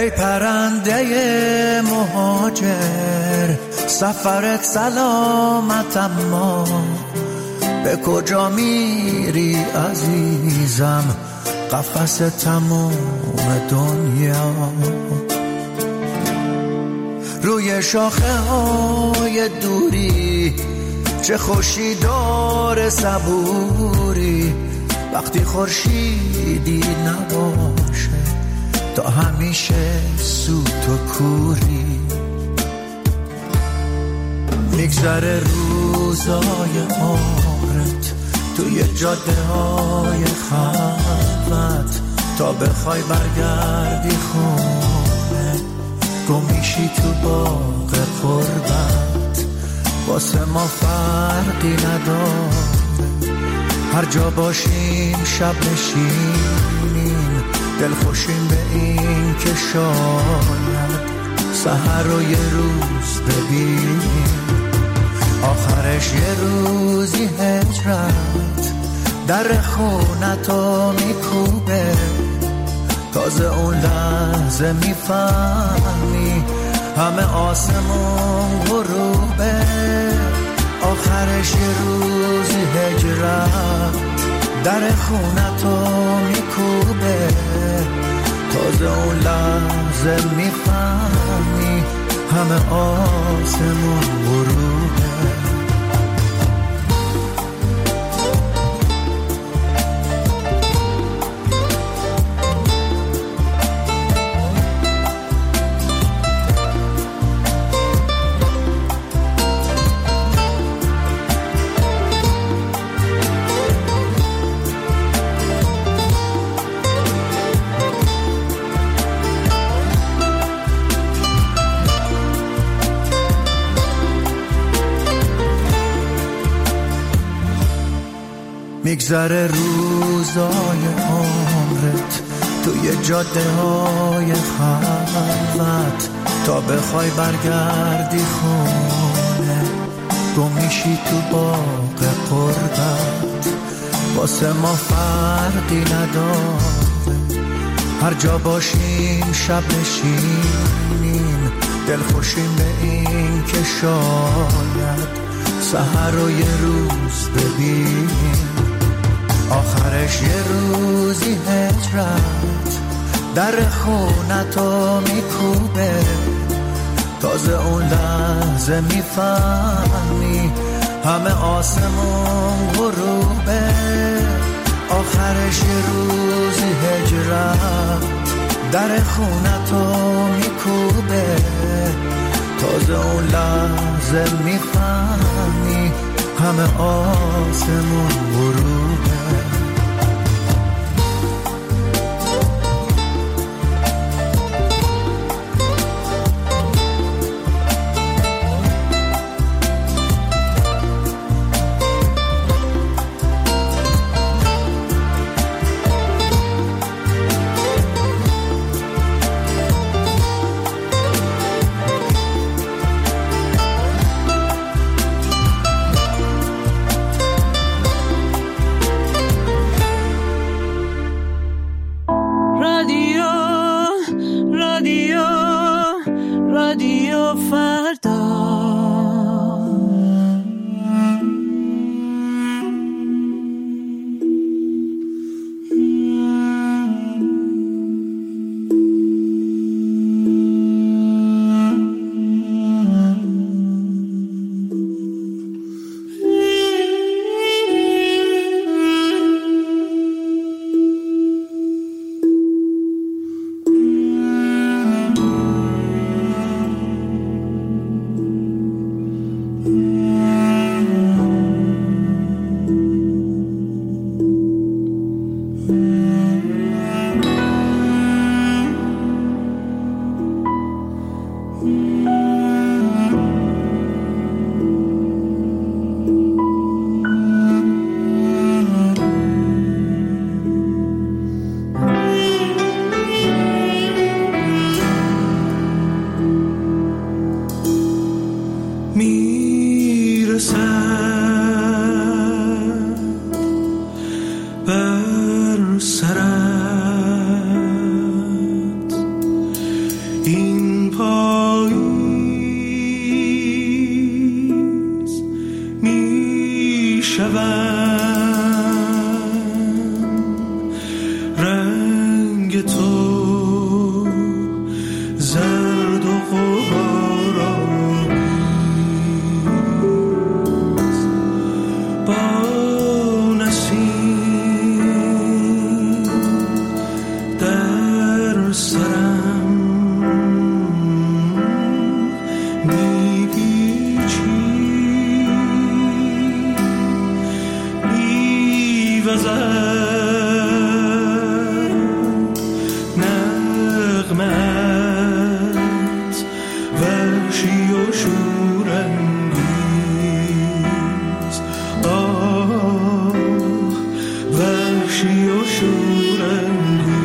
ای پرنده مهاجر سفرت سلامت، اما به کجا میری عزیزم؟ قفس تموم دنیا. روی شاخه های دوری چه خوشی داره صبوری، وقتی خورشیدی نباشه تا همیشه سوت و کوری. میگذره روزای عمرت توی جاده های خلوت، تا بخوای برگردی خونه گم میشی تو باغ قربت. واسه ما فرقی نداره، هر جا باشیم شب نشینیم، دل خوشیم به این که شاید سحر رو یه روز ببینیم. آخرش یه روزی هجرت در خونتو میکوبه، تازه اون لحظه میفهمی همه آسمون غروبه. آخرش یه روزی هجرت در خونتو میکوبه، تازه اون لحظه میفهمی همه آسمون غروبه. میگذره روزای عمرت توی جاده های خلوت، تا بخوای برگردی خونه گم میشی تو باغ قربت. واسه ما فرقی نداره، هر جا باشیم شب نشینیم، دل خوشیم به این که شاید سحر رو یه روز ببینیم. آخرش یه روزی هجرت در خونتو میکوبه، تازه اون لحظه میفهمی همه آسمون غروبه. آخرش یه روزی هجرت در خونتو میکوبه، تازه اون لحظه میفهمی همه آسمون غروبه. رنگ تو زرد و غبارآمیز با نسیم در سرم میپیچی نغمت وحشی و شورانگیز وحشی و شورانگیز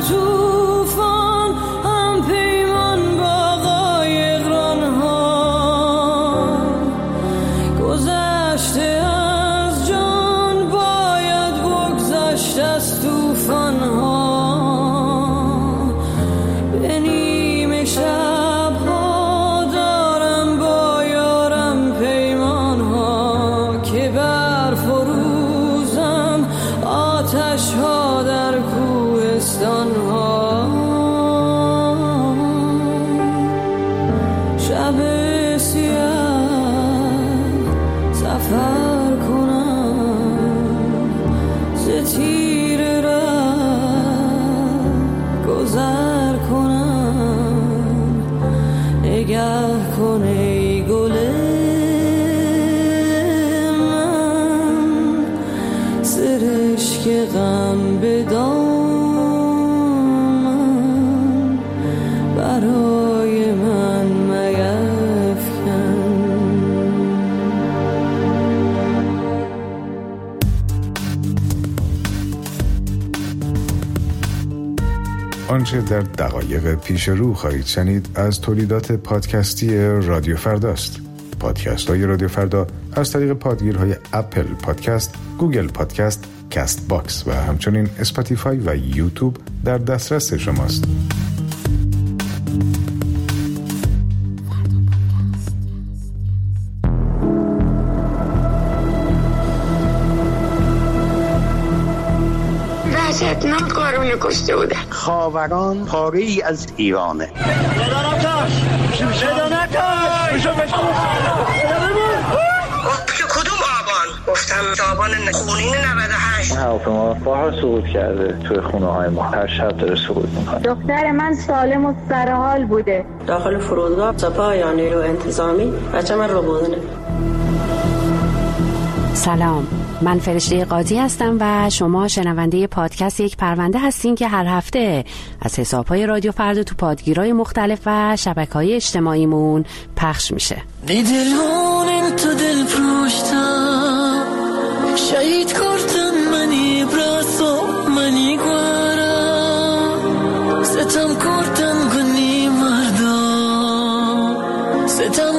توفان هم پیمان با قایق رانها شب سیاه سفر کنم، ز تیر راه گذر کنم، نگه کن ای گل من، سرشک غم به دامن برای من میفکن. آنچه در دقایق پیش رو خواهید شنید از تولیدات پادکستی رادیو فرداست. پادکست های رادیو فردا از طریق پادگیرهای اپل پادکست، گوگل پادکست، کست باکس و همچنین اسپاتیفای و یوتیوب در دسترس شماست. وحشتناک قارون کشته بودن. خاوران پاره ای از ایرانه. کدوم آبان؟ گفتم آبان خونین 98. هواپیما بار سقوط کرده توی خونه های ما، هر شب داره سقوط میکنه. دختر من سالم و سرحال بوده. داخل فرودگاه سپاه یا نیرو انتظامی بچه من رو بودنه. سلام، من فرشته قاضی هستم و شما شنونده پادکست یک پرونده هستین که هر هفته از حساب‌های رادیو فردا تو پادگیرهای مختلف و شبکه‌های اجتماعیمون پخش میشه. دیدلون تو دل پروشتم، شهید کردن منی براسو منی گوارم، ستم کردن گنی مردم، ستم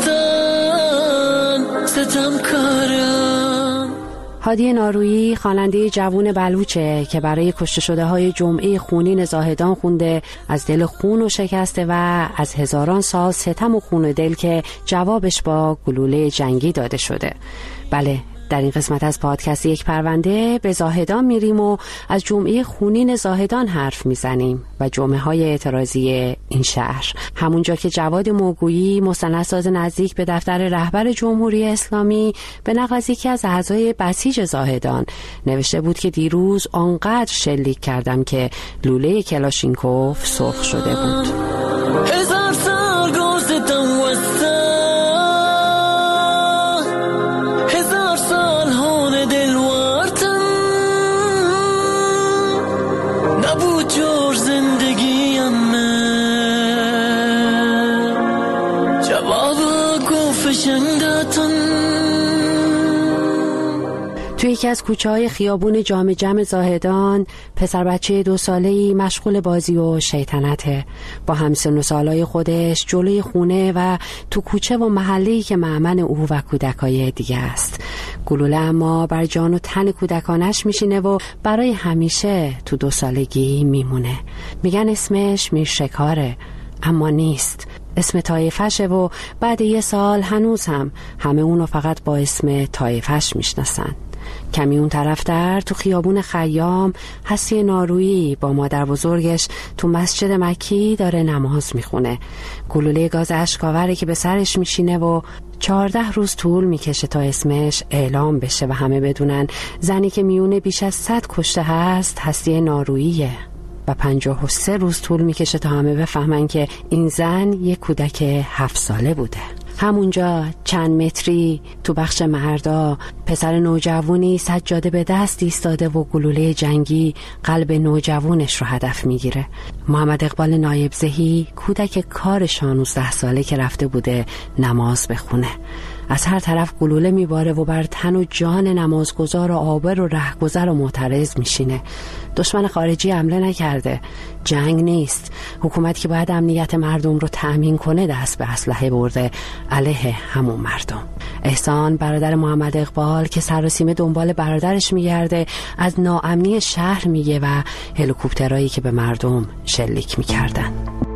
کردن ستم کارم. هادی نارویی خواننده جوون بلوچه که برای کشته شده های جمعه خونین زاهدان خونده از دل خون و شکسته و از هزاران سال ستم و خون دل که جوابش با گلوله جنگی داده شده. بله، در این قسمت از پادکست یک پرونده به زاهدان میریم و از جمعه خونین زاهدان حرف میزنیم و جمعه های اعتراضی این شهر، همونجا که جواد موگویی مستندساز نزدیک به دفتر رهبر جمهوری اسلامی به نقل از یکی از اعضای بسیج زاهدان نوشته بود که دیروز آنقدر شلیک کردم که لوله کلاشینکوف سرخ شده بود. هزار سال گذشتم وسط توی یکی از کوچه‌های خیابون جام جم زاهدان پسر بچه 2 ساله‌ای مشغول بازی و شیطنته. با همسن و سالای خودش جلوی خونه و تو کوچه و محله‌ای که مأمن او و کودکای دیگه است. گلوله اما بر جان و تن کودکانش میشینه و برای همیشه تو 2 سالگی میمونه. میگن اسمش میرشکاره، اما نیست. اسم طایفشه و بعد 1 سال هنوز هم همه اونو فقط با اسم طایفش میشناسن. کمی اون طرفتر تو خیابون خیام حسی نارویی با مادر بزرگش تو مسجد مکی داره نماز میخونه. گلوله گاز اشکاوره که به سرش میشینه و 14 روز طول میکشه تا اسمش اعلام بشه و همه بدونن زنی که میونه بیش از 100 کشته هست حسی ناروییه. و 53 روز طول میکشه تا همه بفهمن که این زن یک کودک 7 ساله بوده. همونجا چند متری تو بخش مردا پسر نوجوانی سجاده به دست ایستاده و گلوله جنگی قلب نوجوانش رو هدف میگیره. محمد اقبال نایبزهی کودک کار 16 ساله که رفته بوده نماز بخونه. از هر طرف گلوله میباره و بر تن و جان نمازگزار و عابر و رهگذر و معترض میشینه. دشمن خارجی حمله نکرده، جنگ نیست. حکومت که باید امنیت مردم رو تأمین کنه دست به اسلحه برده علیه همون مردم. احسان برادر محمد اقبال که سراسیمه دنبال برادرش میگرده از ناامنی شهر میگه و هلیکوپترایی که به مردم شلیک میکردن.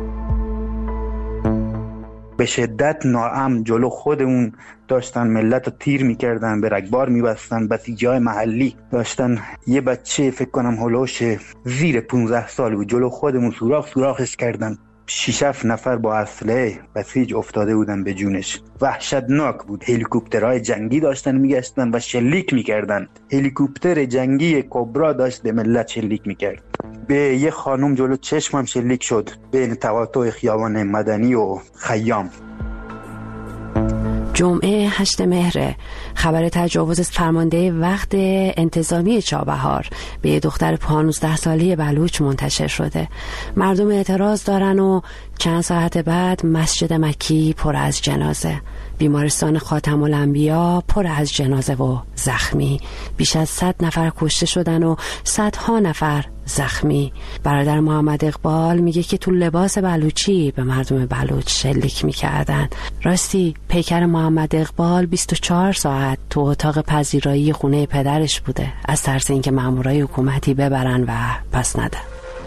به شدت ناامن جلو خودمون داشتن ملت رو تیر میکردن، به رگبار میبستن. بسیجای محلی داشتن یه بچه فکر کنم هلوش زیر 15 سال بود جلو خودمون سوراخش کردن. 6-7 نفر با اسلحه بسیج افتاده بودن به جونش. وحشتناک بود. هلیکوپترهای جنگی داشتن میگشتن و شلیک میکردن. هلیکوپتر جنگی کبرا داشت به ملت شلیک میکرد. به یه خانم جلو چشمم شلیک شد بین تقاطع خیابان مدنی و خیام. جمعه 8 مهر خبر تجاوز فرمانده وقت انتظامی چابهار به یه دختر 15 ساله بلوچ منتشر شده. مردم اعتراض دارن و چند ساعت بعد مسجد مکی پر از جنازه. بیمارستان خاتم الانبیا پر از جنازه و زخمی. بیش از 100 نفر کشته شدن و صدها نفر زخمی. برادر محمد اقبال میگه که تو لباس بلوچی به مردم بلوچ شلیک میکردن. راستی پیکر محمد اقبال 24 ساعت تو اتاق پذیرایی خونه پدرش بوده از ترس اینکه مامورای حکومتی ببرن و پس ندن.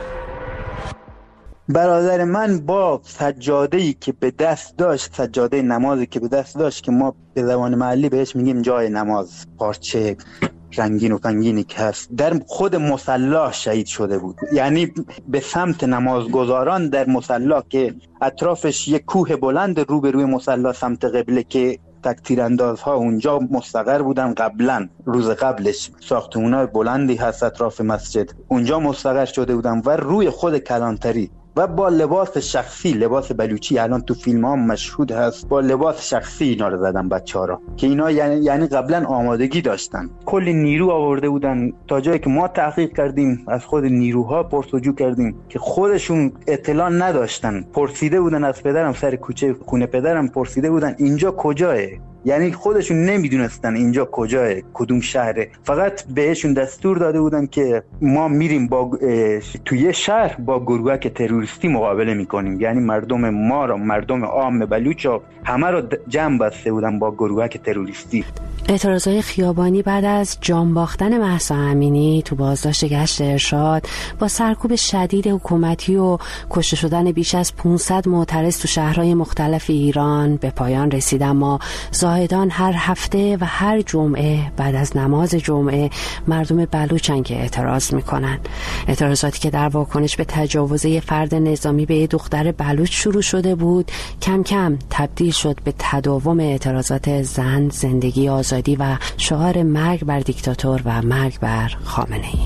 برادر من با سجاده‌ای که به دست داشت، سجاده نمازی که به دست داشت که ما به زبان محلی بهش میگیم جای نماز، پارچه رنگین و فنگینی که هست، در خود مصلی شهید شده بود. یعنی به سمت نمازگزاران در مصلی که اطرافش یک کوه بلند روبروی مصلی سمت قبله که تکتیراندازها اونجا مستقر بودن قبلا، روز قبلش ساختمان‌های بلندی هست اطراف مسجد، اونجا مستقر شده بودن و روی خود کلانتری و با لباس شخصی، لباس بلوچی الان تو فیلم ها مشهود هست، با لباس شخصی اینا رو زدن بچه ها را که اینا یعنی قبلا آمادگی داشتن. کلی نیرو آورده بودن. تا جایی که ما تحقیق کردیم از خود نیروها پرسجو کردیم که خودشون اطلاع نداشتن. پرسیده بودن از پدرم، سر کوچه خونه پدرم پرسیده بودن اینجا کجاه، یعنی خودشون نمیدونستن اینجا کجاه، کدوم شهره. فقط بهشون دستور داده بودن که ما میریم با توی شهر با گروهک تروریستی مقابله میکنیم. یعنی مردم ما را، مردم عام بلوچ همه رو جمع بسته بودن با گروهک تروریستی. اعتراضای خیابانی بعد از جان باختن مهسا امینی تو بازداشت گشت ارشاد با سرکوب شدید حکومتی و کشته شدن بیش از 500 معترض تو شهرهای مختلف ایران به پایان رسید. اما زاهدان هر هفته و هر جمعه بعد از نماز جمعه مردم بلوچن که اعتراض میکنن. اعتراضاتی که در واکنش به تجاوز یه فرد نظامی به یه دختر بلوچ شروع شده بود کم کم تبدیل شد به تداوم اعتراضات زن، زندگی، آزادی و شعار مرگ بر دیکتاتور و مرگ بر خامنه‌ای.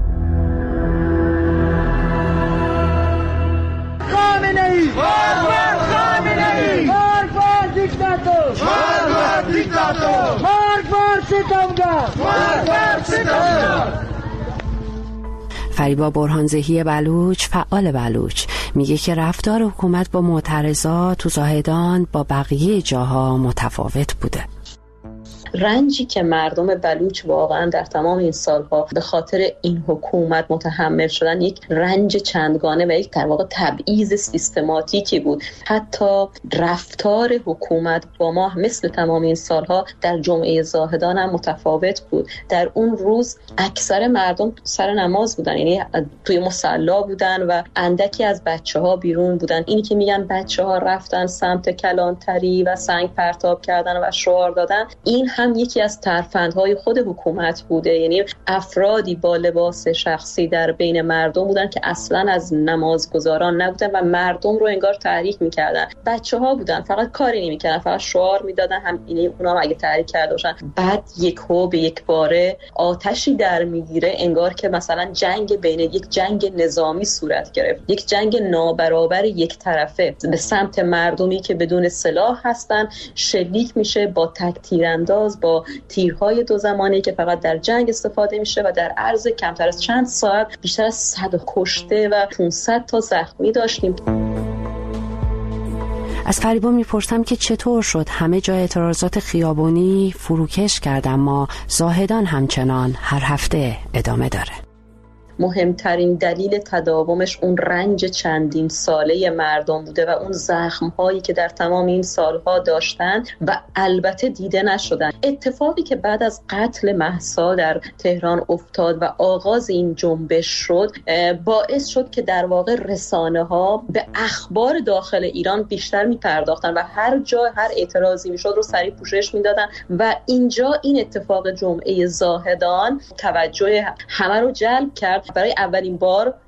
خامنه‌ای مار خامنه‌ای مار دیکتاتور مار دیکتاتور مار ستمگر مار ستمگر. فریبا برهانزهی بلوچ، فعال بلوچ، میگه که رفتار حکومت با معترضات تو زاهدان با بقیه جاها متفاوت بوده. رنجی که مردم بلوچ واقعا در تمام این سالها به خاطر این حکومت متحمل شدن یک رنج چندگانه و یک در واقع تبعیض سیستماتیکی بود. حتی رفتار حکومت با ما مثل تمام این سالها در جمعه زاهدان هم متفاوت بود. در اون روز اکثر مردم سر نماز بودن، یعنی توی مصلا بودن و اندکی از بچه‌ها بیرون بودن. اینی که میگن بچه‌ها رفتن سمت کلانتری و سنگ پرتاب کردن و شعار دادن، این هم یکی از ترفندهای خود حکومت بوده. یعنی افرادی با لباس شخصی در بین مردم بودن که اصلا از نمازگزاران نبودن و مردم رو انگار تحریک میکردن. بچه‌ها بودن، فقط کاری نمیکردن، فقط شعار میدادن. هم اونا اگه تحریک کرده باشن بعد یکهو به یک باره آتشی در میگیره، انگار که مثلا جنگ بین یک جنگ نظامی صورت گرفت، یک جنگ نابرابر یک طرفه به سمت مردمی که بدون سلاح هستن شلیک میشه با تکتیرانداز، با تیرهای دو زمانی که فقط در جنگ استفاده میشه و در عرض کمتر از چند ساعت بیشتر از 100 کشته و 500 تا زخمی داشتیم. از فریبا میپرسم که چطور شد همه جای اعتراضات خیابانی فروکش کرد اما زاهدان همچنان هر هفته ادامه داره. مهمترین دلیل تداومش اون رنج چندین ساله مردم بوده و اون زخم‌هایی که در تمام این سالها داشتن و البته دیده نشدن. اتفاقی که بعد از قتل مهسا در تهران افتاد و آغاز این جنبش شد باعث شد که در واقع رسانه‌ها به اخبار داخل ایران بیشتر می‌پرداختن و هر جا هر اعتراضی میشد رو سریع پوشش میدادن و اینجا این اتفاق جمعه زاهدان توجه همه رو جلب کرد. برای اولین بار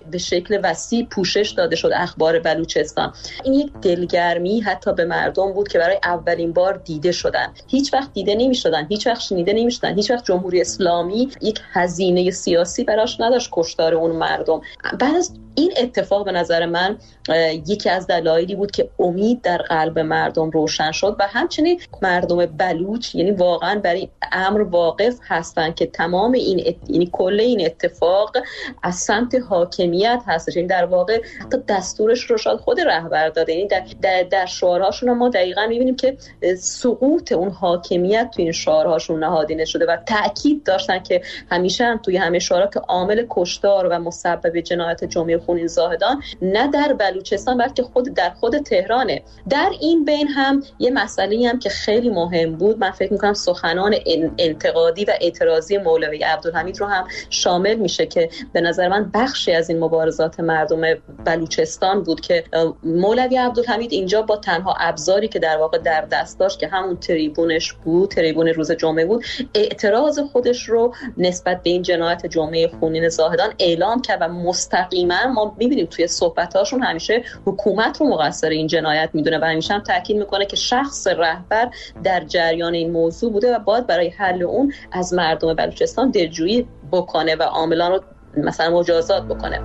به شکل وسیع پوشش داده شد اخبار بلوچستان. این یک دلگرمی حتی به مردم بود که برای اولین بار دیده شدن. هیچ وقت دیده نمی‌شدن، هیچ وقت شنیده نمی‌شدن، هیچ وقت جمهوری اسلامی یک هزینه سیاسی براش نداشت کشتار اون مردم. بعد از این اتفاق به نظر من یکی از دلایلی بود که امید در قلب مردم روشن شد و همچنین مردم بلوچ یعنی واقعا برای امر واقف هستن که تمام این کل این اتفاق از سمت حاکمیت هستش. این در واقع حتی دستورش رو شاید خود رهبر داده. یعنی در شعارهاشون ما دقیقاً می‌بینیم که سقوط اون حاکمیت تو این شعارهاشون نهادینه شده و تأکید داشتن که همیشه هم توی همه شعارها که عامل کشتار و مسبب جنایت جمعی خونین زاهدان نه در بلوچستان بلکه در خود تهرانه. در این بین هم یه مسئله‌ای هم که خیلی مهم بود، من فکر می‌کنم سخنان انتقادی و اعتراضی مولوی عبدالحمید رو هم شامل میشه که به نظر من بخشی از این مبارزات مردم بلوچستان بود که مولوی عبدالحمید اینجا با تنها ابزاری که در واقع در دست داشت که همون تریبونش بود، تریبون روز جمعه بود، اعتراض خودش رو نسبت به این جنایت جمعه خونین زاهدان اعلام کرد و مستقیما ما می‌بینیم توی صحبت‌هاشون همیشه حکومت رو مقصر این جنایت میدونه و همیشه هم تاکید میکنه که شخص رهبر در جریان این موضوع بوده و باید برای حل اون از مردم بلوچستان دلجویی بکنه و عاملان رو مثلا مجازات بکنه.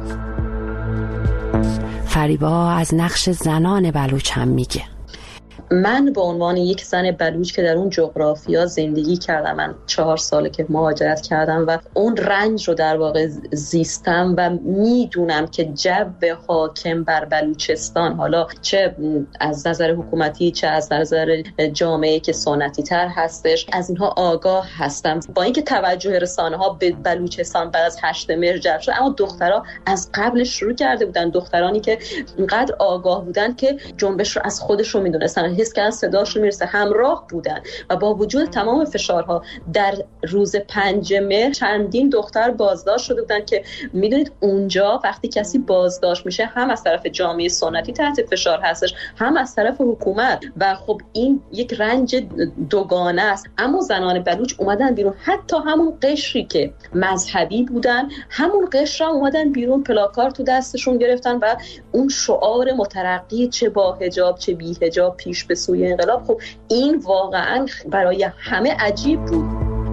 فریبا از نقش زنان بلوچ هم میگه. من به عنوان یک زن بلوچ که در اون جغرافیا زندگی کردم، من 4 ساله که مهاجرت کردم و اون رنج رو در واقع زیستم و میدونم که جو حاکم بر بلوچستان، حالا چه از نظر حکومتی چه از نظر جامعه که سنتی تر هستش، از اینها آگاه هستم. با اینکه توجه رسانه ها به بلوچستان بعد از 8 مهر جلب شد، اما دخترها از قبل شروع کرده بودن، دخترانی که اینقدر آگاه بودن که جنبش رو از خودشون میدونستن، حس کردن صداشون میرسه، همراه بودن و با وجود تمام فشارها در روز 5 مهر چندین دختر بازداشت شده بودن که میدونید اونجا وقتی کسی بازداشت میشه هم از طرف جامعه سنتی تحت فشار هستش هم از طرف حکومت و خب این یک رنج دوگانه است. اما زنان بلوچ اومدن بیرون، حتی همون قشری که مذهبی بودن همون قشر هم اومدن بیرون، پلاکارد تو دستشون گرفتن و اون شعار مترقی چه با حجاب چه بی حجاب پیش به سوی انقلاب، خب این واقعا برای همه عجیب بود.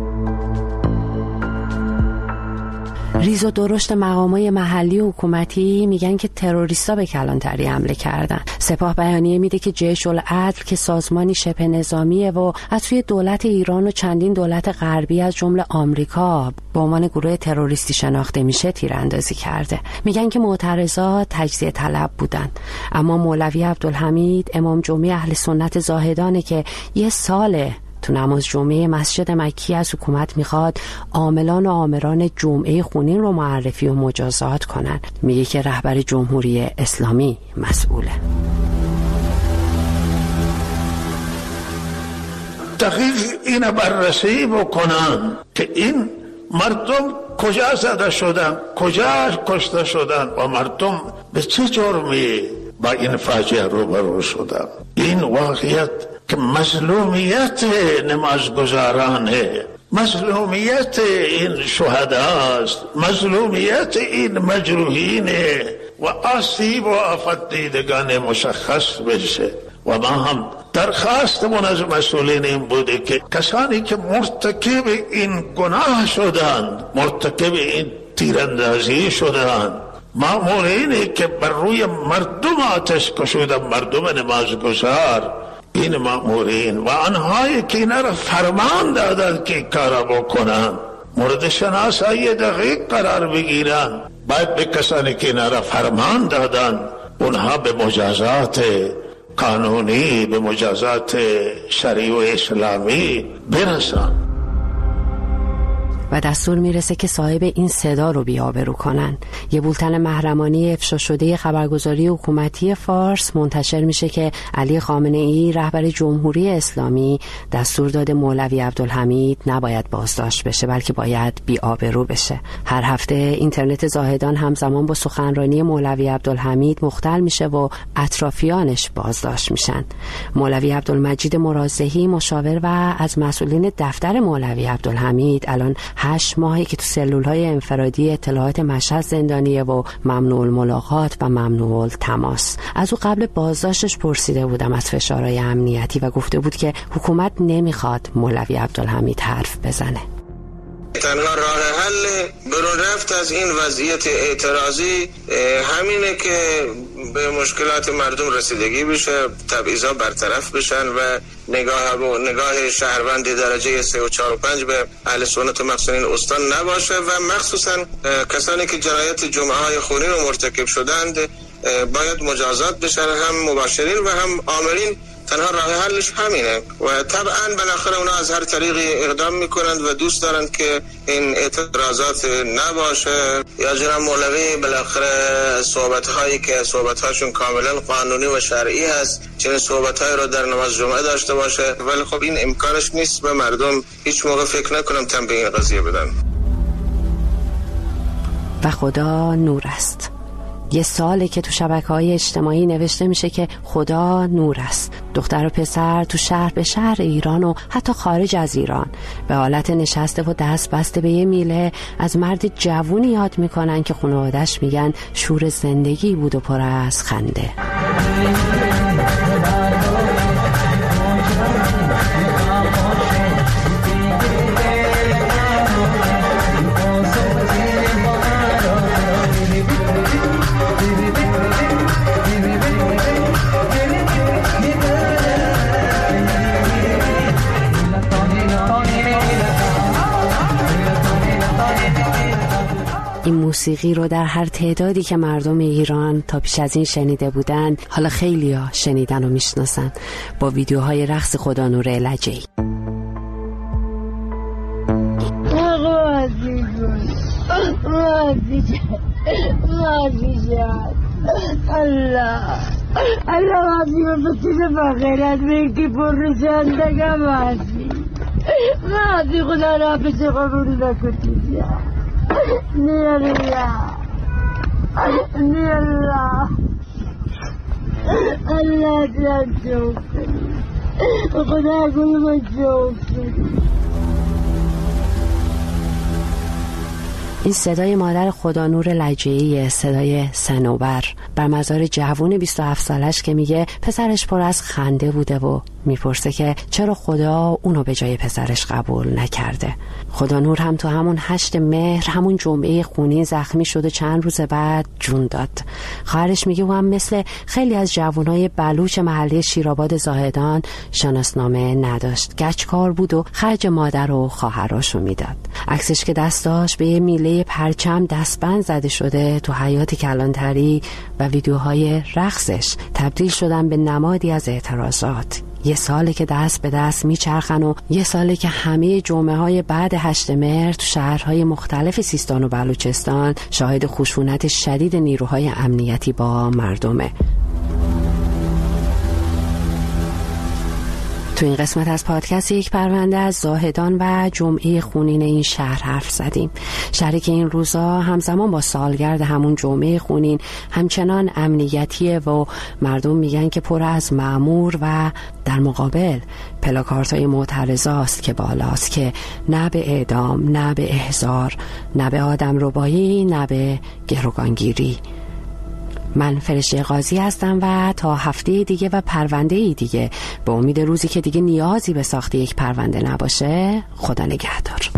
ریز و درشت مقامای محلی و حکومتی میگن که تروریستا به کلانتری حمله کردن. سپاه بیانیه میده که جیش العدل که سازمانی شبه نظامیه و از سوی دولت ایران و چندین دولت غربی از جمله آمریکا به عنوان گروه تروریستی شناخته میشه تیراندازی کرده. میگن که معترضا تجزیه طلب بودن. اما مولوی عبدالحمید امام جمعه اهل سنت زاهدانه که یه ساله تو نماز جمعه مسجد مکی از حکومت میخواد عاملان و آمران جمعه خونین رو معرفی و مجازات کنن. میگه که رهبر جمهوری اسلامی مسئوله. دقیق اینو بررسی بکنن که این مردم کجا زده شدن، کجا کشته شدن و مردم به چه جرمی با این فاجعه روبرو شدن. این واقعیت که مظلومیت نمازگزارانه، مظلومیت این شهداست، مظلومیت این مجروحین و آسیب و آفت دیدگان مشخص بشه. و ما هم درخواستمون از مسئولین این بوده که کسانی که مرتکب این گناه شدند، مرتکب این تیراندازی شدند، مامورینی که بر روی مردم آتش کشیدن، مردم نمازگزار، این مامورین و آنهایی که اینا را فرمان دادن که کارا بکنن، مورد شناسایی دقیق قرار بگیرن. باید به کسانی که اینا را فرمان دادن اونها به مجازات قانونی، به مجازات شرعی و اسلامی برسن. و دستور میرسه که صاحب این صدا رو بی‌آبرو کنن. یه بولتن محرمانه افشا شده خبرگزاری حکومتی فارس منتشر میشه که علی خامنه‌ای رهبر جمهوری اسلامی دستور داده مولوی عبدالحمید نباید بازداشت بشه بلکه باید بی‌آبرو بشه. هر هفته اینترنت زاهدان همزمان با سخنرانی مولوی عبدالحمید مختل میشه و اطرافیانش بازداشت میشن. مولوی عبدالمجید مرازحی مشاور و از مسئولین دفتر مولوی عبدالحمید الان 8 ماهی که تو سلولهای انفرادی اطلاعات مشهد زندانیه و ممنوع الملاقات و ممنوع التماس. از او قبل بازداشتش پرسیده بودم از فشارهای امنیتی و گفته بود که حکومت نمیخواد مولوی عبدالحمید حرف بزنه. تنها راه حل برون رفت از این وضعیت اعتراضی همینه که به مشکلات مردم رسیدگی بشه، تبعیضا برطرف بشن و نگاه شهروندی درجه 3 و 4 و 5 به اهل سنت و مخصوصا استان نباشه و مخصوصا کسانی که جنایت جمعه‌های خونین رو مرتکب شدند باید مجازات بشن، هم مباشرین و هم عاملین. تنها راه حلش همینه و طبعا بالاخره اونا از هر طریقی اقدام میکنند و دوست دارند که این اعتراضات نباشه. یا جناب مولوی بالاخره صحبت‌هایی که صحبت‌هاشون کاملا قانونی و شرعی هست چنین صحبت‌هایی رو در نماز جمعه داشته باشه، ولی خب این امکانش نیست و مردم هیچ موقع فکر نکنم تن به این قضیه بدن. و خدا نور است. یه ساله که تو شبکه‌های اجتماعی نوشته میشه که خدا نور است. دختر و پسر تو شهر به شهر ایران و حتی خارج از ایران به حالت نشسته و دست بسته به یه میله از مرد جوونی یاد میکنن که خانواده‌اش میگن شور زندگی بود و پر از خنده. این موسیقی رو در هر تعدادی که مردم ایران تا پیش از این شنیده بودن حالا خیلی ها شنیدن و میشناسن با ویدیوهای رقص خدانور لجه‌ای. الله عظیم بسید بخیرت میکی پر رسندگم هستی خدا را پیش قبول نکتی نی الله الله جان جوب خدا گلو جوب. این صدای مادر خدانور لجه‌ای، صدای صنوبر بر مزار جوون 27 سالش که میگه پسرش پر از خنده بوده و میپرسه که چرا خدا اونو به جای پسرش قبول نکرده. خدانور هم تو همون 8 مهر همون جمعه خونین زخمی شد و چند روز بعد جون داد. خواهرش میگه او هم مثل خیلی از جوانای بلوچ محله شیرآباد زاهدان شناسنامه نداشت، گچکار بود و خرج مادر و خواهراشو میداد. عکسش که دستاش به یه میله پرچم دستبند زده شده تو حیات کلانتری و ویدیوهای رقصش تبدیل شدن به نمادی از اعتراضات. یه ساله که دست به دست میچرخن و یه ساله که همه جمعه های بعد 8 مهر تو شهرهای مختلف سیستان و بلوچستان شاهد خشونت شدید نیروهای امنیتی با مردمه. تو این قسمت از پادکست یک پرونده از زاهدان و جمعه خونین این شهر حرف زدیم. شهری که این روزا همزمان با سالگرد همون جمعه خونین همچنان امنیتیه و مردم میگن که پر از مأمور و در مقابل پلاکارت‌های معترضاست که بالاست که نه به اعدام، نه به احضار، نه به آدمربایی، نه به گروگانگیری. من فرشته قاضی هستم و تا هفته دیگه و پرونده دیگه به امید روزی که دیگه نیازی به ساخت یک پرونده نباشه، خدا نگهدار.